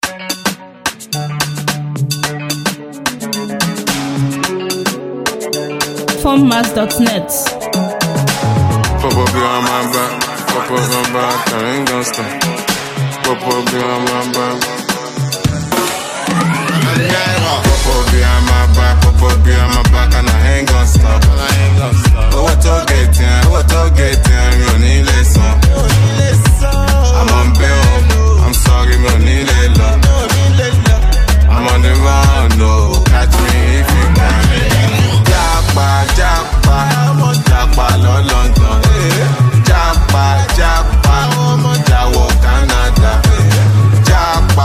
Formmas.net. Pop up behind my back, pop up my back, I ain't gon' stop. Pop up behind my back. Pop up behind my back, pop up behind my back, and I ain't gon' stop. Owó tó gẹ̀tìyàn, mi ò ní lè san. I'm on bail, I'm sorry, mi ò ní lè lọ. I'm on the run, no, catch me if you can. Japa lọ London. Japa, jáwọ̀ Canada. Japa,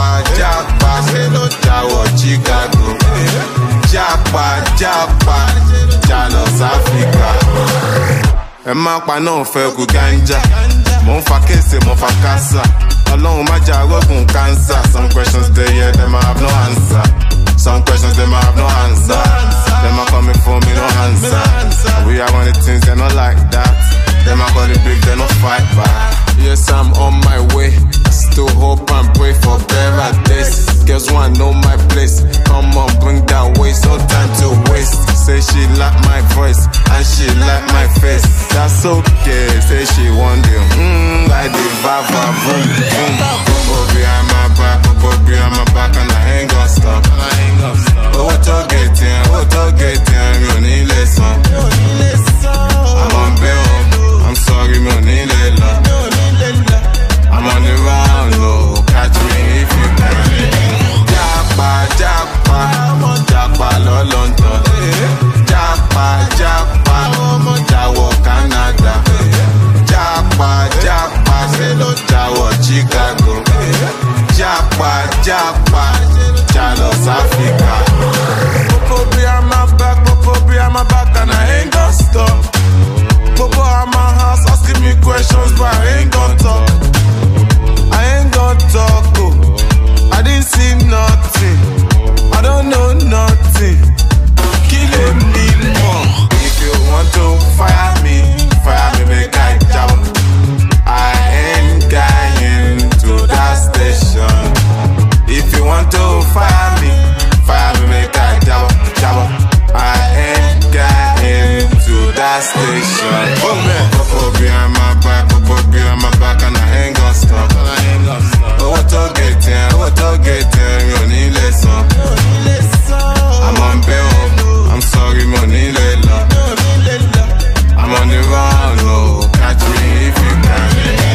jáwọ̀ Chicago. Japa, jálọ Africa. Ẹ má pa náà fẹ́ kú ganja. Mo ń fa kése, mo fa kásá. Ọlọ́run má jà rọ́gùn cancer. Some questions they hear, them I have no answer. Some questions them I have no answer. Them are coming for me, no answer. We are one of the things, they're not like that. Them are calling big, they no fight back. Yes, I'm on my way. Still hope and pray for better days. Girls wanna know my place. Come on, bring that waist, no time to waste. Say she like my voice and she like my face. That's okay. Say she want them. Like the vava, boom, boom. Popo behind my back, popo behind my back, and I ain't gon' stop. Owó tó gẹ̀tìyàn, mi ò ní lè san. I'm on bail, I'm sorry, mi ò ní lè lọ. I'm on the round, no, catch me if you can. Japa lọ London. Japa, jáwọ̀ Canada. Japa, jáwọ̀ Chicago. Japa, jálọ Africa. Popo behind my back, and I ain't gon' stop. Popo at my house asking me questions, but I ain't gon' talk. Oh, I didn't see nothing. I don't know nothing. Kill him, need more. If you want to fire me, make I jump. I ain't going to that station. If you want to fire me, make I jump. I ain't going to that station. Oh man, Popo behind my back, and I ain't gon' stop. Owó tó gẹ̀tìyàn, mi ò ní lè san. I'm on bail, I'm sorry, mi ò ní lè lọ. I'm on the run, no, catch me if you can.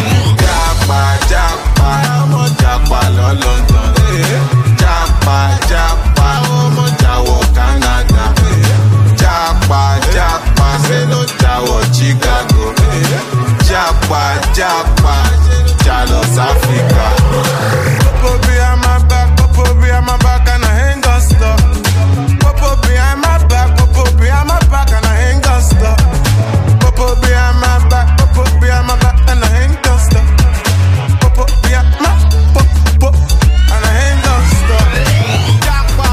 Japa lọ London. Japa, jáwọ̀ Canada. Japa, jáwọ̀ Chicago. Japa, jálọ Africa. Popo behind my back, and I ain't gon' stop. Popo behind my back, and I ain't gon' stop. Popo behind my back, and I ain't gon' stop. Popo behind my and I ain't gon' stop. Japa,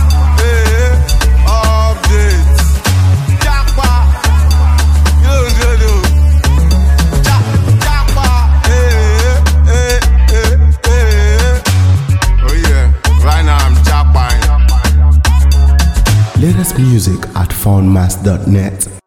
updates. Japa, yo. Japa, Oh yeah, right now I'm Japa. Latest music at Formmas.net.